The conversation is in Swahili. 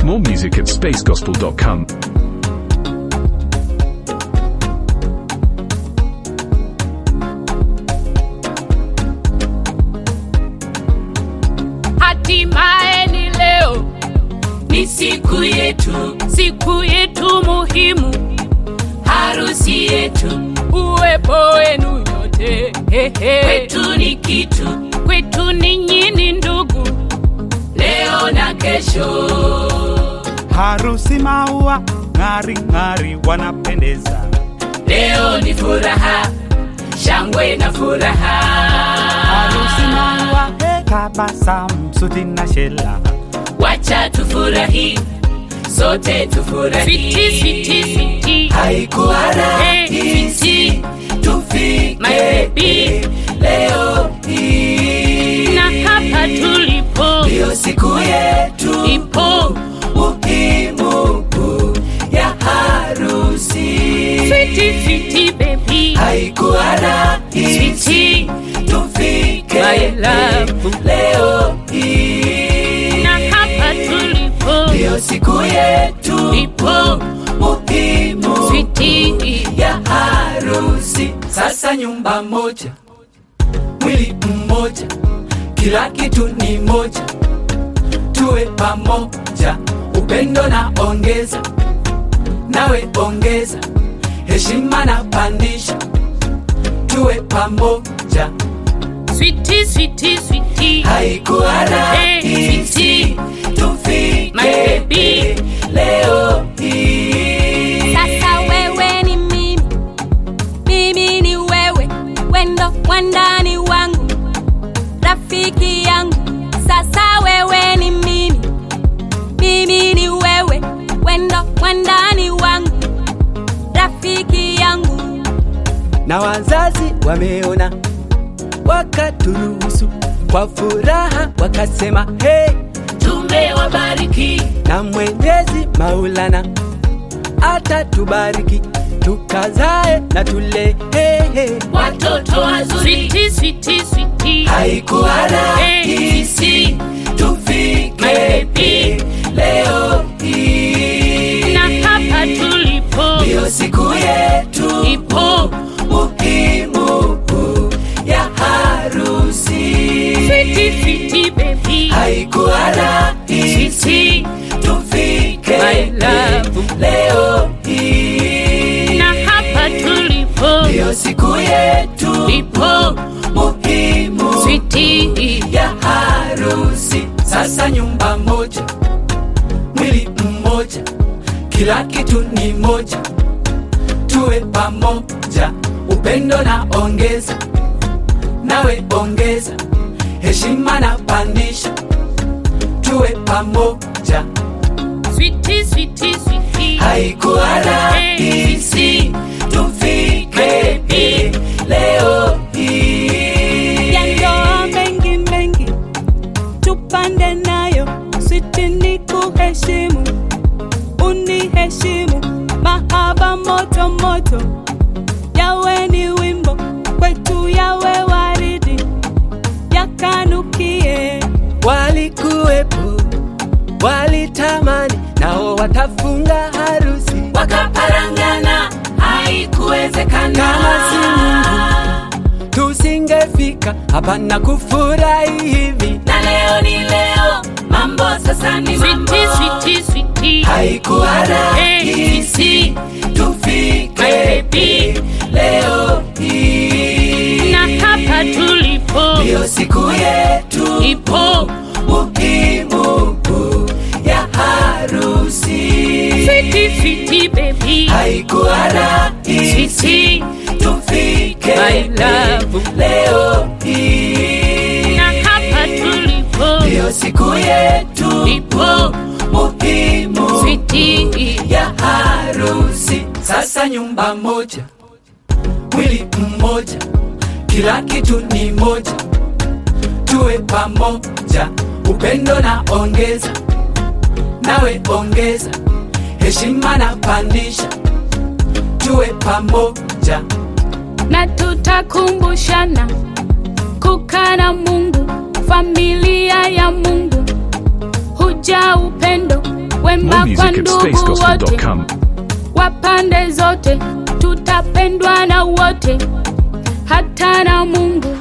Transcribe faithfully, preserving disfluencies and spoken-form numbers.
More music at space gospel dot com. Hatimaye ni leo, ni siku yetu, siku yetu muhimu, harusi yetu, uwepo wenu nyote. Kwetu ni kitu, kwetu ninyi ni ndugu, leo na kesho. Harusi maua, ngari ngari wanapendeza, leo ni furaha, shangwe na furaha. Harusi maua, tabasamu, suti na shela, wacha tufurahi, sote tufurahi. Switi, switi, switi, haikuwa rahisi tufike my baby leo hii, na hapa tulipo ndio siku yetu ipo muhimu ya harusi. Switi, switi baby, haikuwa rahisi tufike my love leo hii, na hapa tulipo ndio siku yetu ipo muhimu switi ya harusi. Sasa nyumba moja, mwili mmoja, kila kitu ni moja, tuwe pamoja, upendo na ongeza, nawe ongeza, heshima na pandisha, tuwe pamoja. Switi, switi, switi, haikuwa rahisi tufike my baby leo hii. Sasa wewe ni mimi, mimi ni wewe, wendo wandani wangu, rafiki yangu. Sasa wewe ni mimi, mimi ni wewe, wendo wandani wangu, rafiki yangu. Na wazazi wameona, wakaturuhusu kwa furaha, wakasema hey, tumewabariki, na Mwenyezi Maulana atatubariki, tukazae na tule hey, hey. watoto wazuri. Switi, switi, switi, haikuwa rahisi tufike my baby leo hii, na hapa tulipo ndio siku yetu ipo muhimu ya harusi. switi, switi baby, haikuwa rahisi tufike my love leo hii, na hapa tulipo ndio siku yetu ipo muhimu switi ya harusi. Sasa nyumba moja, mwili mmoja, kila kitu ni moja, tuwe pamoja, upendo na ongeza, nawe ongeza, heshima na pandisha, tuwe pamoja. switi, switi, switi, haikuwa rahisi tufike leo hii, Ya ndoa mengi mengi tupande nayo, switi ni kuheshimu, uniheshimu, mahaba moto moto, yawe ni wimbo kwetu, yawe waridi, yakanukie. walikuwepo, walitamani, nao watafunga harusi, wakaparangana, haikuwezekana. kama si Mungu tusingefika hapa na kufurahi hivi, na leo ni leo, mambo sasa ni mambo. Switi, switi, switi, haikuwa rahisi tufike my baby leo hii, na hapa tulipo ndio siku yetu ipo muhimu ya harusi. switi, switi baby, haikuwa rahisi switi tufike my love leo hii, na hapa tulipo ndio siku yetu ipo muhimu switi ya harusi. Sasa nyumba moja, mwili mmoja, kila kitu ni moja, tuwe pamoja, upendo na ongeza, nawe ongeza, heshima na pandisha, tuwe pamoja. na tutakumbushana kukana Mungu, familia ya Mungu, huja upendo, we Sema More kwa music at ndugu space gospel wote dot com. wa pande zote, tutapendwa na wote, hata na Mungu